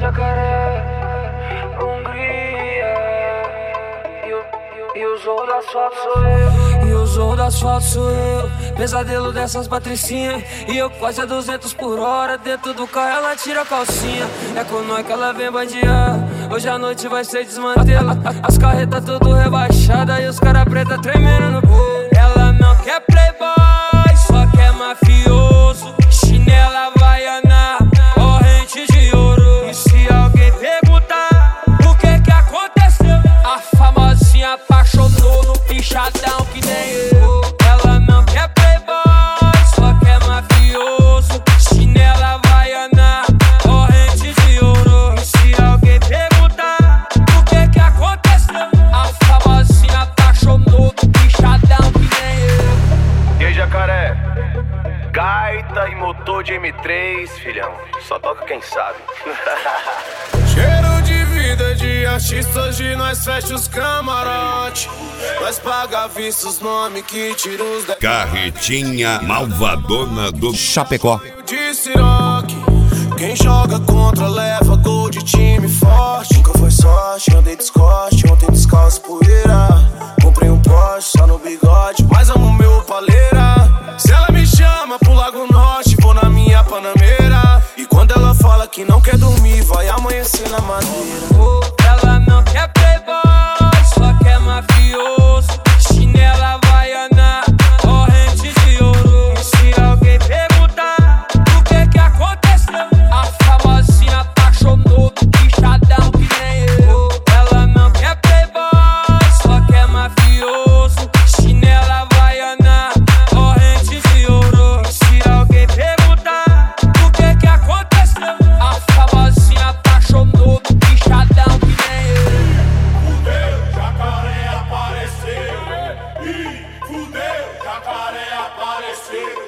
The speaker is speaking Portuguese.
Jacaré, Hungria. E o Zorro do Asfalto sou eu. E o Zorro do Asfalto sou eu. Pesadelo dessas patricinhas. E eu quase a 200 por hora. Dentro do carro ela tira a calcinha. É com nós que ela vem bandear. Hoje a noite vai ser desmantela. As carretas tudo rebaixadas. E os cara preta tremendo no povo. Ela não quer playboy, só quer mafioso. Chinela havaiana, corrente de ouro. E se alguém perguntar o que aconteceu, a famosinha apaixonou no pichadão que nem eu. Ela não quer playboy, só quer mafioso. Chinela havaiana, corrente de ouro. E se alguém perguntar o que aconteceu, a famosinha apaixonou no pichadão que nem eu. E aí, Jacaré? Gaita e motor de M3, filhão. Só toca quem sabe. Cheiro de vida de artista, hoje nós fecha os camarote. Nós paga à vista os nomes que tira os Carretinha malvadona do Chapecó. de Ciroc. Quem joga contra leva gol de time forte. Nunca foi sorte, andei descoste. Ontem descalço poeira. Comprei um Porsche só no bigode, mas amo meu paleira. Se ela me chama pro Lago Norte, vou na minha Panameira. E quando ela fala que não quer dormir, vai amanhecer na madeira. Ela não quer playboy, só quer mafioso. Chinela havaiana, corrente de ouro. E se alguém perguntar o que aconteceu, a famosinha apaixonou do pichadão que nem eu. Ela não quer playboy, só quer mafioso. Chinela havaiana, corrente de ouro. E se alguém perguntar o que aconteceu, a famosinha apaixonou do pichadão que nem eu. Fudeu, jacaré apareceu. Ih, fudeu, jacaré apareceu.